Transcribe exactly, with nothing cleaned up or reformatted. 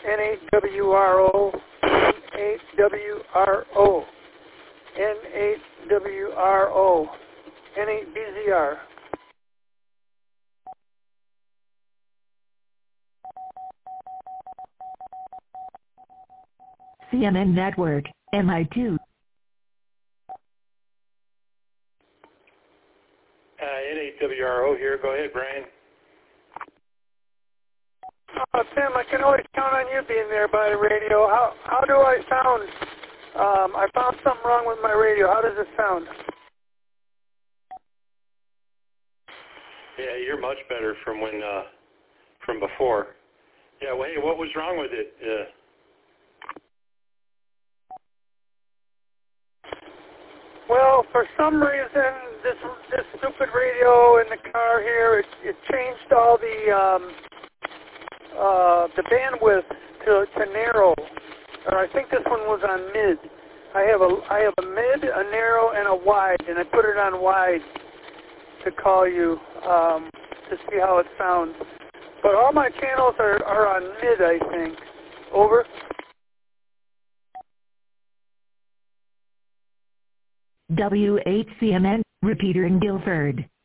N eight W R O, N eight W R O, N eight W R O, N eight B Z R. C M N Network, M I two. Uh, N eight W R O here. Go ahead, Brian. Uh, Tim, I can always count on you being there by the radio. How how do I sound? Um, I found something wrong with my radio. How does it sound? Yeah, you're much better from when uh, from before. Yeah. Well, hey, what was wrong with it? Uh, Well, for some reason, this this stupid radio in the car here, it, it changed all the um, uh, the bandwidth to, to narrow. Or I think this one was on mid. I have a I have a mid, a narrow, and a wide, and I put it on wide to call you um, to see how it sounds. But all my channels are, are on mid, I think. Over. W eight C M N, repeater in Guilford.